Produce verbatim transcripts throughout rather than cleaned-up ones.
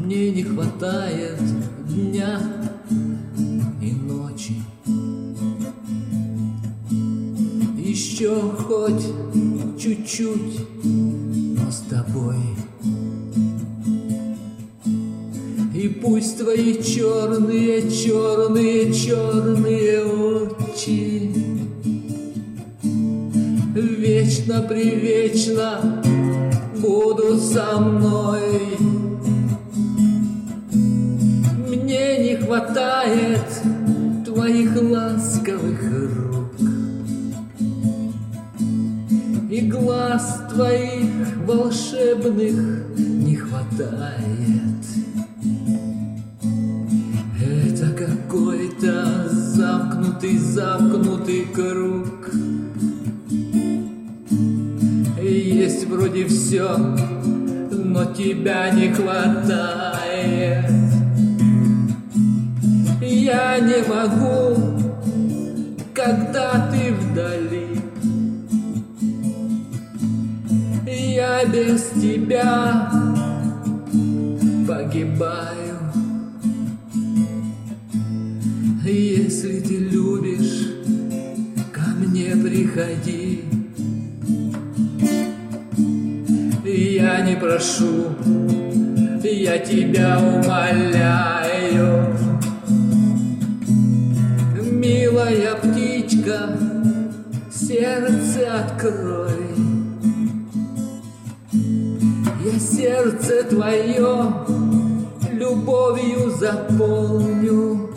Мне не хватает дня и ночи. Еще хоть чуть-чуть, но с тобой. И пусть твои черные, черные, черные очи вечно-привечно будут со мной. Мне не хватает твоих ласковых рук и глаз твоих волшебных не хватает. Это какой-то замкнутый, замкнутый круг. Есть вроде все, но тебя не хватает. Я не могу, когда ты вдали. Я без тебя погибаю. Если ты любишь, ко мне приходи. Я не прошу, я тебя умоляю. Милая птичка, сердце открой. Я сердце твое любовью заполню.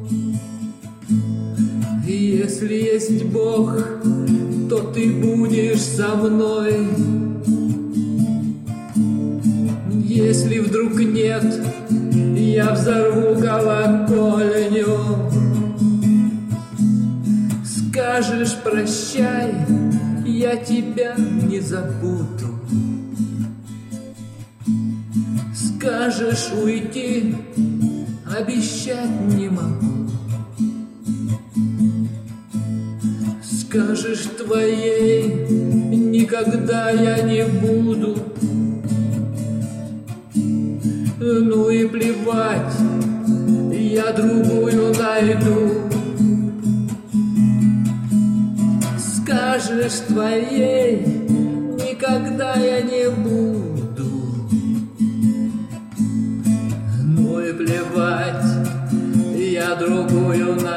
И если есть Бог, то ты будешь со мной. Если вдруг нет, я взорву колокольню. Скажешь прощай, я тебя не забуду. Скажешь уйти, обещать не могу. Скажешь твоей никогда я не буду. Ну и плевать, я другую найду. Скажешь твоей никогда я не буду. Ну и плевать, я другую найду.